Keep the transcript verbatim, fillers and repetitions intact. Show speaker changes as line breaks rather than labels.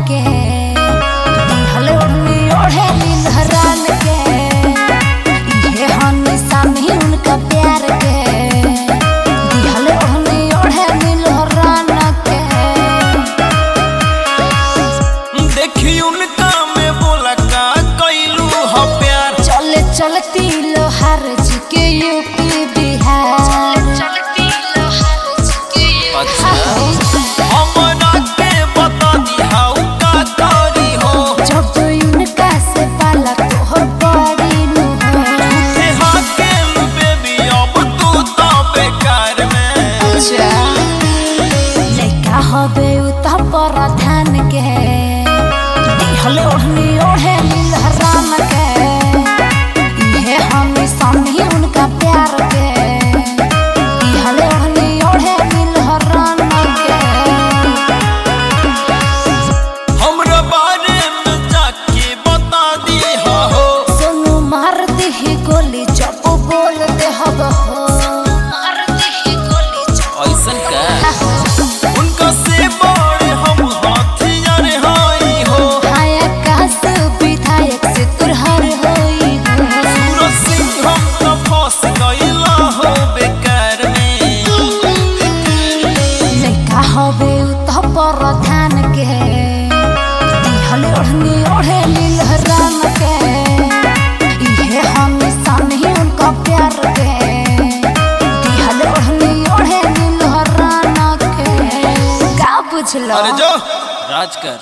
के दिहल ओढ़नी ओढ़े नीलहरान के ये हम निशानी उनका प्यार के दिहल ओढ़नी ओढ़े नीलहरान के।
देखी उनका में बोला का कैलू हो प्यार
चले चलती लोहार जी के यूपी बिहार चलती लोहार जी के
अच्छा हमरा के बता दी हाउ का करी हो
जब उनका से पाला तोहर बड़ी नु हो
झूठे हाके लू बेबी अब तू तो बेकार में।
अच्छा लइका हबे उता पर ध्यान के दिहल ओढ़नी ओढ़े नीलहरान के ये हम सामने उनका प्यार के दिहल ओढ़नी ओढ़े नीलहरान के।
हमरा बारे में जाके बता दी हो
सोनू मारती ही गोली जब बोलते हब हो मारती ही गोली जब
ऐसन का उनका से बड़े हम हथियार हई हो
हाय कास विधायक से तुरहर होई हो
सूरज सिंह हम तो फंस गइला हो बेकार में।
लइका हबे उत पर ध्यान के दिहल ओढ़नी ओढ़े नीलहरान के ये हम सामने उनका प्यार के दिहल ओढ़नी ओढ़े नीलहरान के। का बुझलो
अरे जो राज कर।